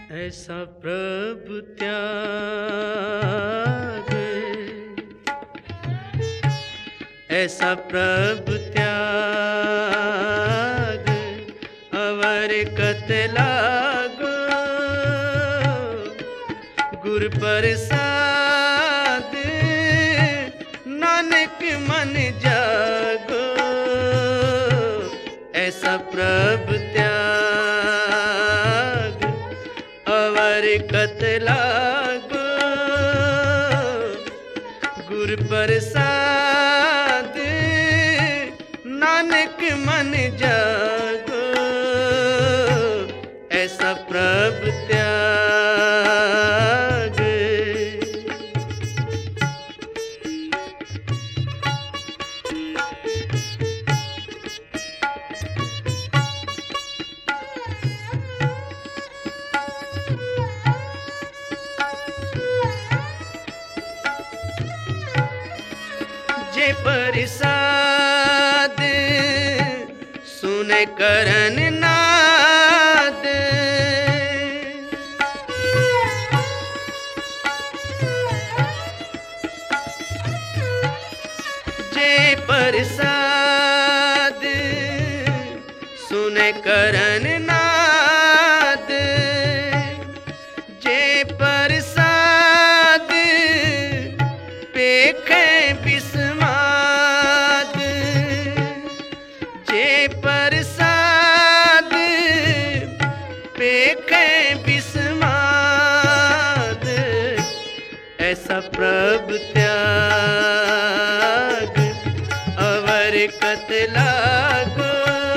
ऐसा प्रभु त्याग, ऐसा प्रभु त्याग अवर कत लागो, गुर प्रसाद नानक मन जागो। ऐसा प्रभु त्याग अवर कत लागो, गुर प्रसाद नानक मन जागो। ऐसा प्रभु त्याग, जे प्रसाद सुन करन नाद, जे प्रसाद सुन करन नाद, जे प्रसाद पेखे बिस्माद, जे प्रसाद पेखे बिस्माद। ऐसा प्रभु त्याग अवर कत लागो,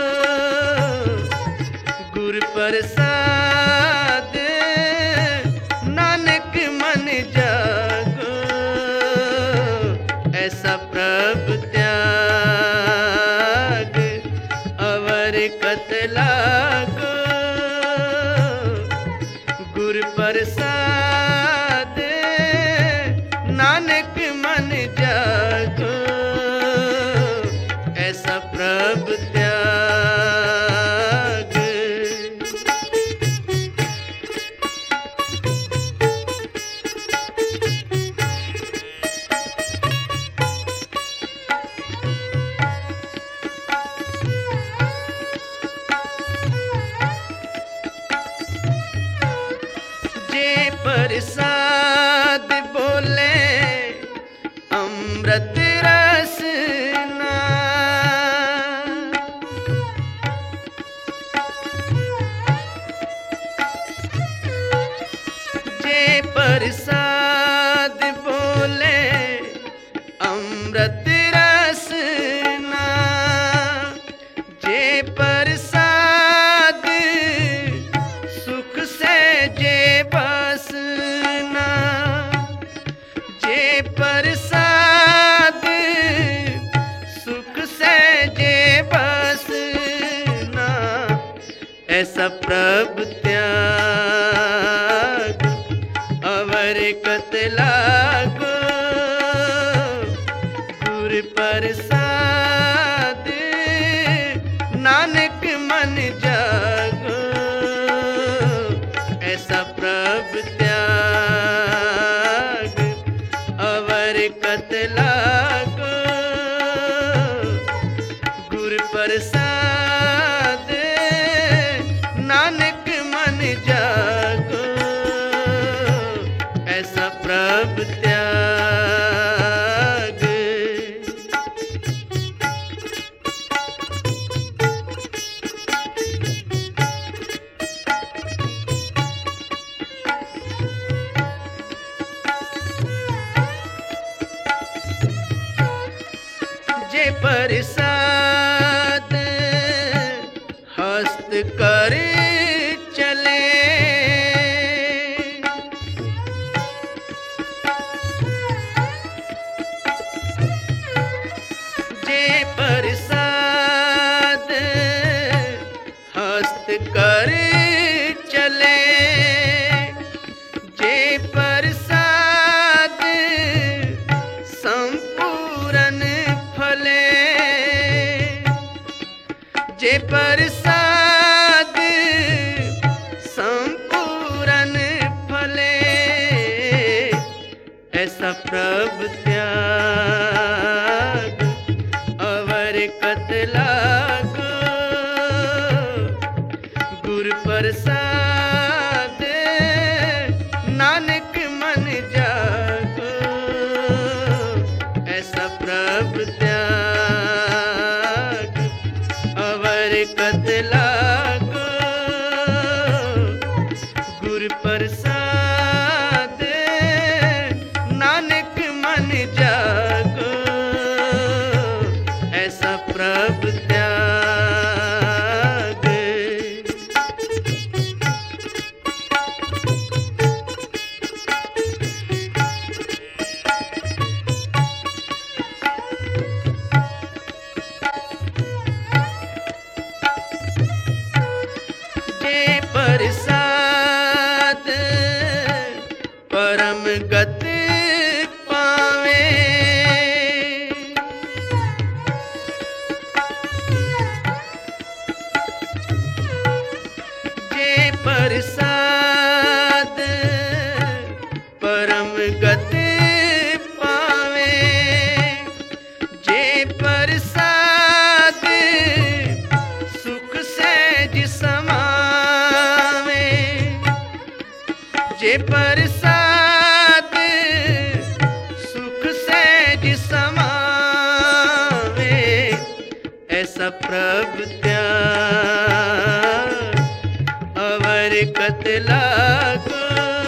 गुर प्रसाद नानक मन जागो। ऐसा प्रभु त्याग अवर कत लागो, गुर प्रसाद नानक मन जागो। ऐसा प्रभु त्याग, जे प्रसाद बोले अमृत रसना, जे प्रसाद बोले अमृत रसना, जे प्रसाद सुख से जे बसना, जे प्रसाद सुख से जे बसना। ऐसा प्रभु त्याग अवर कत लागो, गुर प्रसाद नानक मन जागो। ऐसा प्रभु त्याग अवर कत लागो, गुर प्रसाद नानक मन जागो। ऐसा प्रभु त्याग, जे प्रसाद हस्त कर चले, प्रभ त्याग अवर कत लागो गुर प्रसाद नानक मन जागो ऐसा प्रभ त्याग अवर कत लागो गुर प्रसाद नानक मन जागो ऐसा प्रभ त्याग। जे प्रसाद परम गत पावे जे प्रसाद परम गत पावे जे प्रसाद सुख सहज समावे जे प्रसाद सुख सहज समावे ऐसा प्रभ त्याग अवर कत लागो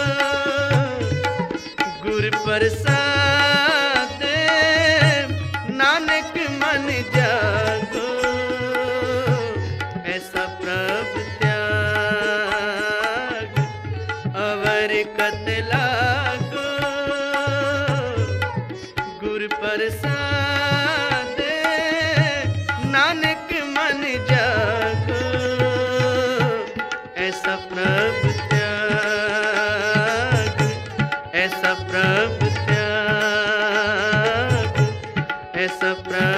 गुर प्रसाद नानक मन जागो ऐसा प्रभ त्याग अवर कत लागो गुर प्रसाद नानक मन जागो ऐसा प्रभ त्याग ऐसा प्रभ त्याग ऐसा प्रभ